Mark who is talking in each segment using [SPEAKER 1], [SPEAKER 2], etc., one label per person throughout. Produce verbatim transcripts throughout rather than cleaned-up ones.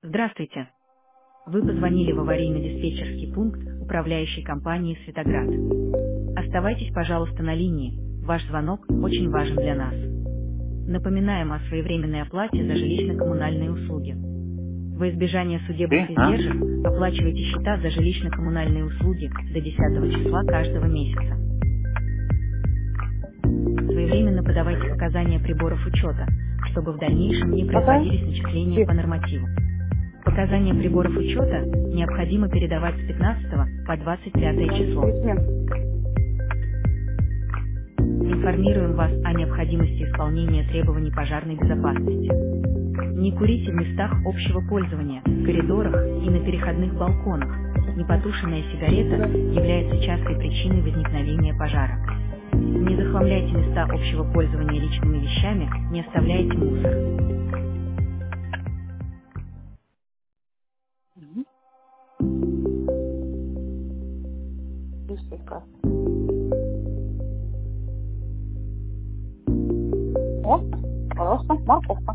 [SPEAKER 1] Здравствуйте. Вы позвонили в аварийно-диспетчерский пункт управляющей компании «Светоград». Оставайтесь, пожалуйста, на линии. Ваш звонок очень важен для нас. Напоминаем о своевременной оплате за жилищно-коммунальные услуги. Во избежание судебных
[SPEAKER 2] Ты, а?
[SPEAKER 1] издержек оплачивайте счета за жилищно-коммунальные услуги до десятого числа каждого месяца. Своевременно подавайте показания приборов учета, чтобы в дальнейшем не
[SPEAKER 2] Пока.
[SPEAKER 1] производились начисления
[SPEAKER 2] Ты.
[SPEAKER 1] по нормативу. Показания приборов учета необходимо передавать с пятнадцатого по двадцать пятое число. Информируем вас о необходимости исполнения требований пожарной безопасности. Не курите в местах общего пользования, в коридорах и на переходных балконах. Непотушенная сигарета является частой причиной возникновения пожара. Не захламляйте места общего пользования личными вещами, не оставляйте мусор.
[SPEAKER 2] Быстренько. Вот, пожалуйста, морковка.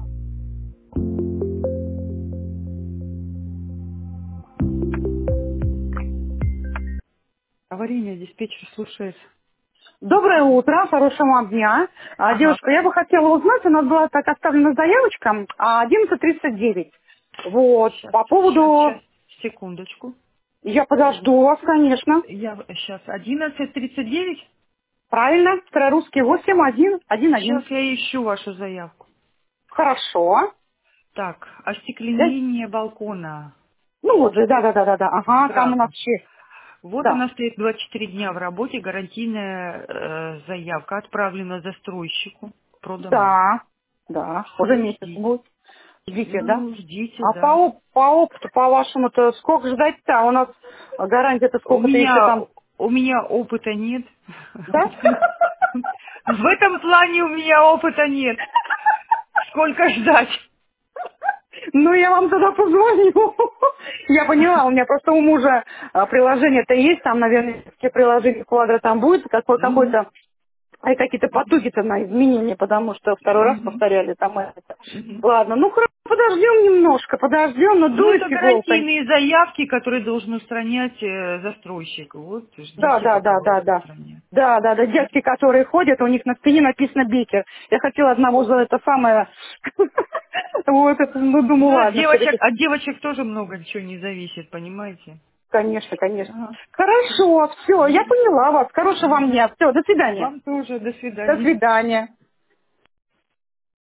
[SPEAKER 3] Аварийный диспетчер слушает.
[SPEAKER 2] Доброе утро, хорошего вам дня. А,
[SPEAKER 3] Ага.
[SPEAKER 2] девушка, я бы хотела узнать, у нас была так оставлена заявочка а, одиннадцать тридцать девять. Вот,
[SPEAKER 3] Сейчас,
[SPEAKER 2] по
[SPEAKER 3] сейчас,
[SPEAKER 2] поводу...
[SPEAKER 3] сейчас, секундочку.
[SPEAKER 2] Я подожду вас, конечно.
[SPEAKER 3] Я сейчас одиннадцать тридцать девять.
[SPEAKER 2] Правильно, Старорусский восемь один один один.
[SPEAKER 3] Сейчас я ищу вашу заявку.
[SPEAKER 2] Хорошо.
[SPEAKER 3] Так,
[SPEAKER 2] Да?
[SPEAKER 3] остекление балкона.
[SPEAKER 2] Ну вот же, да-да-да-да-да. Ага, там у нас
[SPEAKER 3] Здравствуйте.
[SPEAKER 2] вообще...
[SPEAKER 3] Вот
[SPEAKER 2] Да,
[SPEAKER 3] она стоит двадцать четыре дня в работе, гарантийная э, заявка отправлена застройщику, продана.
[SPEAKER 2] да, да, уже месяц
[SPEAKER 3] Ждите.
[SPEAKER 2] будет. Ждите, да?
[SPEAKER 3] Ну, ждите,
[SPEAKER 2] А по,
[SPEAKER 3] да.
[SPEAKER 2] оп- по опыту, по вашему-то, сколько ждать-то? У нас гарантия-то
[SPEAKER 3] У
[SPEAKER 2] сколько-то еще
[SPEAKER 3] меня,
[SPEAKER 2] там,
[SPEAKER 3] у меня опыта нет.
[SPEAKER 2] да?
[SPEAKER 3] В этом плане у меня опыта нет. Сколько ждать?
[SPEAKER 2] Ну, я вам тогда позвоню. Я поняла, у меня просто у мужа а, приложение-то есть, там, наверное, все приложения квадро там будет, какой-
[SPEAKER 3] Мгм.
[SPEAKER 2] какой-то, и какие-то потуги-то на изменения, потому что второй раз
[SPEAKER 3] Мгм.
[SPEAKER 2] повторяли там это.
[SPEAKER 3] Мгм.
[SPEAKER 2] Ладно, ну хорошо, подождем немножко, подождем, но
[SPEAKER 3] Ну,
[SPEAKER 2] дует
[SPEAKER 3] это
[SPEAKER 2] иголкой.
[SPEAKER 3] гарантийные заявки, которые должен устранять э, застройщик. Вот,
[SPEAKER 2] Да,
[SPEAKER 3] ждите,
[SPEAKER 2] да,
[SPEAKER 3] пока
[SPEAKER 2] да,
[SPEAKER 3] он
[SPEAKER 2] да, да.
[SPEAKER 3] устранит.
[SPEAKER 2] Да, да, да, детки, которые ходят, у них на спине написано Бекер. Я хотела одного за это самое. Вот это, ну, думаю,
[SPEAKER 3] Ну, от
[SPEAKER 2] ладно,
[SPEAKER 3] девочек,
[SPEAKER 2] все-таки.
[SPEAKER 3] от девочек тоже много чего не зависит, понимаете?
[SPEAKER 2] Конечно, конечно.
[SPEAKER 3] Ага.
[SPEAKER 2] Хорошо, все, я
[SPEAKER 3] Мгм.
[SPEAKER 2] поняла вас. Хорошего вам
[SPEAKER 3] Мгм.
[SPEAKER 2] дня. Все, до свидания.
[SPEAKER 3] Вам тоже. До
[SPEAKER 2] До
[SPEAKER 3] свидания.
[SPEAKER 2] свидания.